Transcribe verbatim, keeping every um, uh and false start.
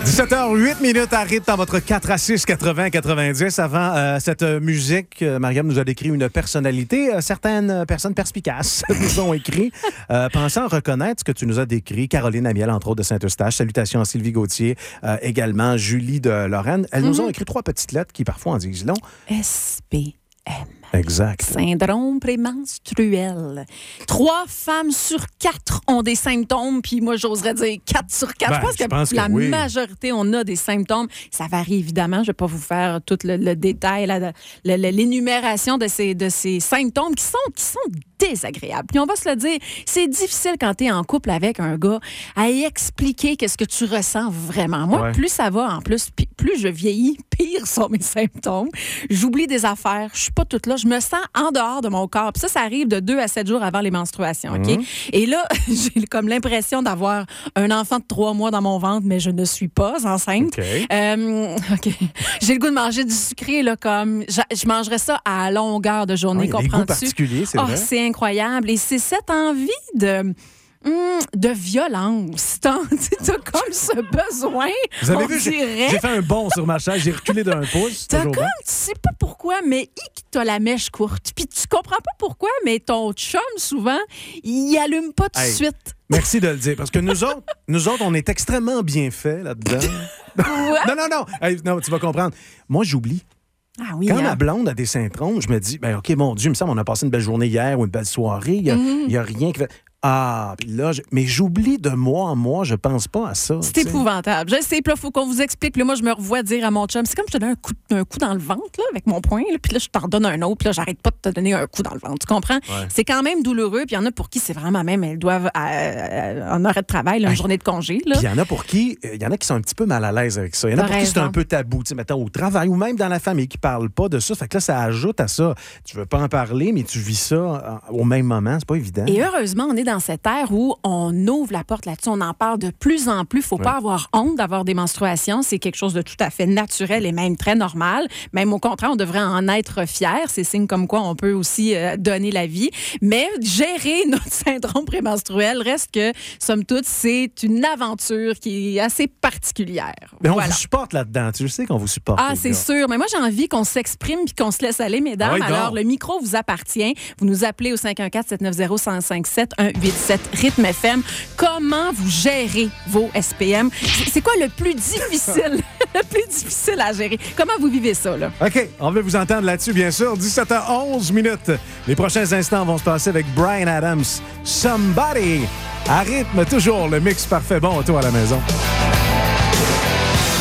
dix-sept heures huit minutes à rythme dans votre quatre à six quatre-vingts quatre-vingt-dix. Avant euh, cette musique, euh, Mariam nous a décrit une personnalité. Euh, certaines personnes perspicaces nous ont écrit. Euh, pensant reconnaître ce que tu nous as décrit, Caroline Amiel, entre autres de Saint-Eustache. Salutations à Sylvie Gauthier, euh, également Julie de Lorraine. Elles mm-hmm. nous ont écrit trois petites lettres qui parfois en disent long. S P M. Exact. Syndrome prémenstruel. Trois femmes sur quatre ont des symptômes, puis moi, j'oserais dire quatre sur quatre. Ben, je pense je que pense la que oui. majorité, on a des symptômes. Ça varie évidemment. Je ne vais pas vous faire tout le, le détail, la, la, la, l'énumération de ces, de ces symptômes qui sont, qui sont désagréables. Puis on va se le dire, c'est difficile quand tu es en couple avec un gars à y expliquer qu'est-ce que tu ressens vraiment. Moi, ouais. plus ça va, en plus, plus je vieillis, pire sont mes symptômes. J'oublie des affaires. Je suis pas toute là. Je me sens en dehors de mon corps. Puis ça, ça arrive de deux à sept jours avant les menstruations, OK? Mmh. Et là, j'ai comme l'impression d'avoir un enfant de trois mois dans mon ventre, mais je ne suis pas enceinte. Okay. Euh, OK. J'ai le goût de manger du sucré, là, comme... Je, je mangerais ça à longueur de journée, oh, comprends-tu? Il y a des goûts particuliers, c'est oh, vrai. C'est incroyable. Et c'est cette envie de... Hum, de violence. T'as, t'as comme ce besoin. Vous avez on vu, dirait... j'ai, j'ai fait un bond sur ma chaise, j'ai reculé d'un pouce. T'as comme, bien. tu sais pas pourquoi, mais hic, t'as la mèche courte. Puis tu comprends pas pourquoi, mais ton chum, souvent, il allume pas tout de hey, suite. Merci de le dire, parce que nous autres, nous autres, on est extrêmement bien faits là-dedans. non, non, non. Hey, non, tu vas comprendre. Moi, j'oublie. Ah oui, Quand hein? ma blonde a des symptômes, je me dis, ben OK, mon Dieu, il me semble qu'on a passé une belle journée hier ou une belle soirée. Il n'y a, mm-hmm. a rien qui fait... Ah, puis là, je... mais j'oublie de mois en mois, je pense pas à ça. C'est t'sais. épouvantable. Je sais, puis là, il faut qu'on vous explique. Puis là, moi, je me revois dire à mon chum, c'est comme je te donne un coup, un coup dans le ventre, là, avec mon poing, là, puis là, je t'en donne un autre, puis là, j'arrête pas de te donner un coup dans le ventre. Tu comprends? Ouais. C'est quand même douloureux, puis il y en a pour qui c'est vraiment même, elles doivent euh, en arrêt de travail, là, une Aïe. journée de congé. Puis il y en a pour qui, il euh, y en a qui sont un petit peu mal à l'aise avec ça. Il y en a pour qui c'est un peu tabou, tu sais, mettons, au travail ou même dans la famille qui parlent pas de ça. Fait que là, ça ajoute à ça. Tu veux pas en parler, mais tu vis ça au même moment. C'est pas évident. Et heureusement, on est dans cette ère où on ouvre la porte là-dessus, on en parle de plus en plus. Il ne faut ouais. pas avoir honte d'avoir des menstruations. C'est quelque chose de tout à fait naturel et même très normal. Même au contraire, on devrait en être fier. C'est signe comme quoi on peut aussi euh, donner la vie. Mais gérer notre syndrome prémenstruel reste que, somme toute, c'est une aventure qui est assez particulière. Mais on voilà. vous supporte là-dedans. Tu sais qu'on vous supporte. Ah, c'est sûr. Mais moi, j'ai envie qu'on s'exprime puis qu'on se laisse aller, mesdames. Ah oui, alors, le micro vous appartient. Vous nous appelez au cinq un quatre sept neuf zéro un cinq sept un huit sept rythme F M. Comment vous gérez vos S P M? C'est quoi le plus difficile, le plus difficile à gérer? Comment vous vivez ça, là? OK, on veut vous entendre là-dessus, bien sûr. dix-sept heures onze minutes. Les prochains instants vont se passer avec Bryan Adams. Somebody! À rythme, toujours le mix parfait. Bon retour à la maison.